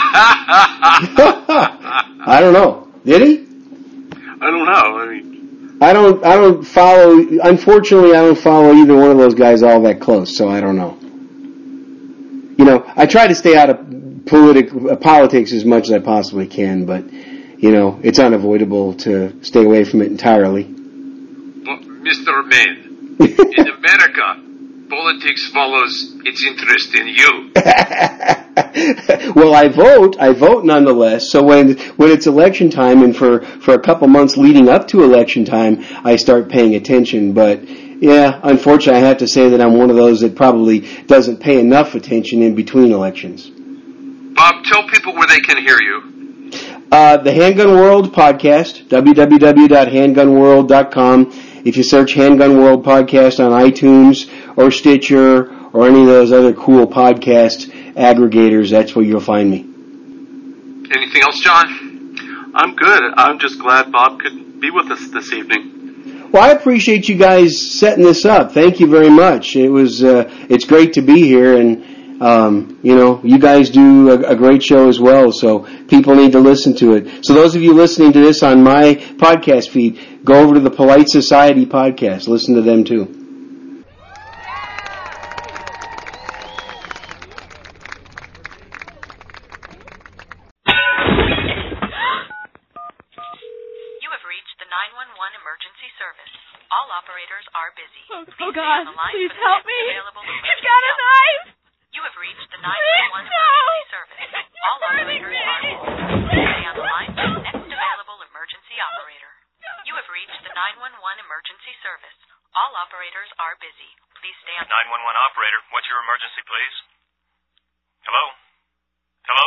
I don't know. Did he? I don't know. I mean, I don't. I don't follow. Unfortunately, I don't follow either one of those guys all that close, so I don't know. You know, I try to stay out of politic, uh, politics as much as I possibly can, but you know, it's unavoidable to stay away from it entirely. well, Mister Mann, in America, politics follows its interest in you. Well, I vote. I vote nonetheless. So when when it's election time, and for, for a couple months leading up to election time, I start paying attention. But yeah, unfortunately, I have to say that I'm one of those that probably doesn't pay enough attention in between elections. Bob, tell people where they can hear you. Uh, the Handgun World podcast, w w w dot handgun world dot com. If you search Handgun World podcast on iTunes or Stitcher or any of those other cool podcast aggregators, that's where you'll find me. Anything else, John? I'm good. I'm just glad Bob could be with us this evening. Well, I appreciate you guys setting this up. Thank you very much. It was, uh, it's great to be here, and um, you know, you guys do a, a great show as well. So people need to listen to it. So those of you listening to this on my podcast feed, go over to the Polite Society podcast. Listen to them too. nine one one emergency service. All operators are busy. Oh, Please oh stay God, on the line please for the help next me. available He's emergency got a operator. knife. You have reached the nine one one Please, emergency no. service. You're All hurting operators me. are busy. Please stay on the line for the next available emergency operator. You have reached the nine one one emergency service. All operators are busy. Please stay on. nine one one operator, what's your emergency, please? Hello? Hello?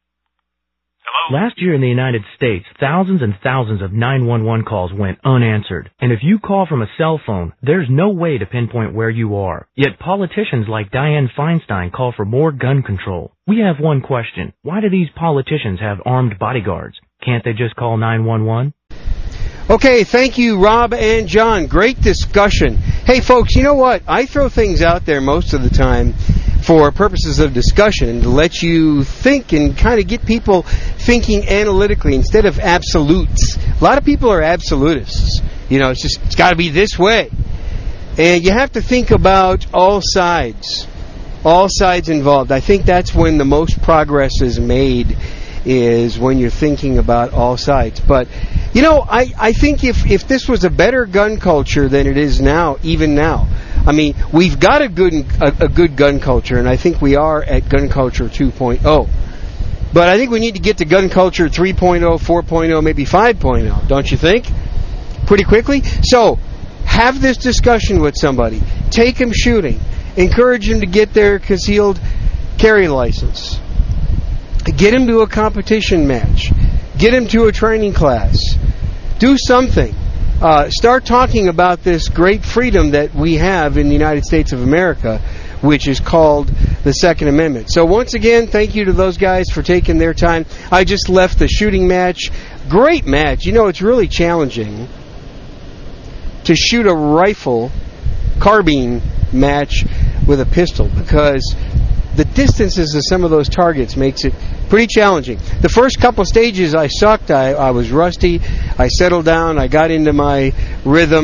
Hello? Last year in the United States, thousands and thousands of nine one one calls went unanswered. And if you call from a cell phone, there's no way to pinpoint where you are. Yet politicians like Dianne Feinstein call for more gun control. We have one question. Why do these politicians have armed bodyguards? Can't they just call nine one one? Okay, thank you, Rob and John. Great discussion. Hey, folks, you know what? I throw things out there most of the time for purposes of discussion to let you think and kind of get people thinking analytically instead of absolutes. A lot of people are absolutists. You know, it's just, it's got to be this way. And you have to think about all sides, all sides involved. I think that's when the most progress is made, is when you're thinking about all sides. But, you know, I, I think if, if this was a better gun culture than it is now, even now, I mean, we've got a good a, a good gun culture, and I think we are at gun culture two point oh. But I think we need to get to gun culture three point oh, four point oh, maybe five point oh, don't you think? Pretty quickly? So, have this discussion with somebody. Take them shooting. Encourage them to get their concealed carry license. Get him to a competition match. Get him to a training class. Do something. Uh, start talking about this great freedom that we have in the United States of America, which is called the Second Amendment. So once again, thank you to those guys for taking their time. I just left the shooting match. Great match. You know, it's really challenging to shoot a rifle carbine match with a pistol, because the distances of some of those targets makes it pretty challenging. The first couple stages I sucked. I, I was rusty. I settled down. I got into my rhythm.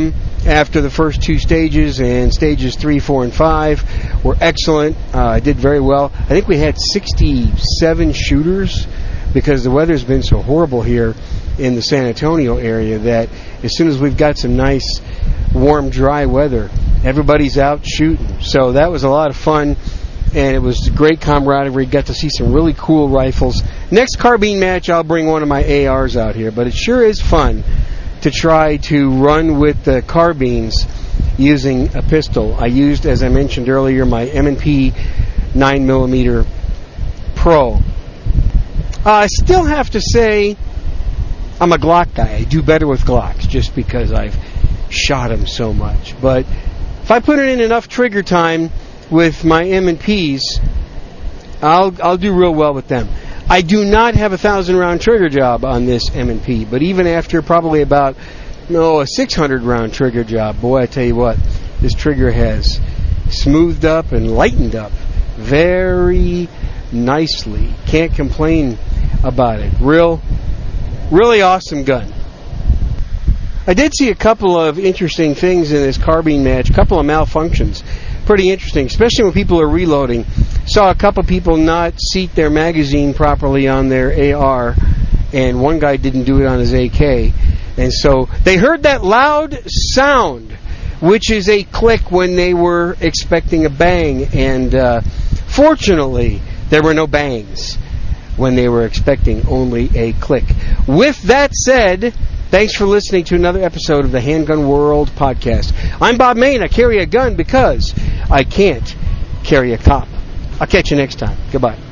after the first two stages, and stages three, four, and five were excellent. Uh, I did very well. I think we had sixty-seven shooters because the weather's been so horrible here in the San Antonio area that as soon as we've got some nice, warm, dry weather, everybody's out shooting. So that was a lot of fun, and it was great camaraderie. Got to see some really cool rifles. Next carbine match, I'll bring one of my A Rs out here, but it sure is fun to try to run with the carbines using a pistol. I used, as I mentioned earlier, my M and P nine millimeter Pro. Uh, I still have to say I'm a Glock guy. I do better with Glocks just because I've shot them so much. But if I put in enough trigger time with my M and Ps, I'll I'll do real well with them. I do not have a thousand round trigger job on this M and P, but even after probably about no a six hundred round trigger job, boy, I tell you what, this trigger has smoothed up and lightened up very nicely. Can't complain about it. Real, really awesome gun. I did see a couple of interesting things in this carbine match, a couple of malfunctions. Pretty interesting, especially when people are reloading. Saw a couple people not seat their magazine properly on their A R, and one guy didn't do it on his A K. And so they heard that loud sound, which is a click when they were expecting a bang. And uh, fortunately, there were no bangs when they were expecting only a click. With that said, thanks for listening to another episode of the Handgun World Podcast. I'm Bob Mayne. I carry a gun because I can't carry a cop. I'll catch you next time. Goodbye.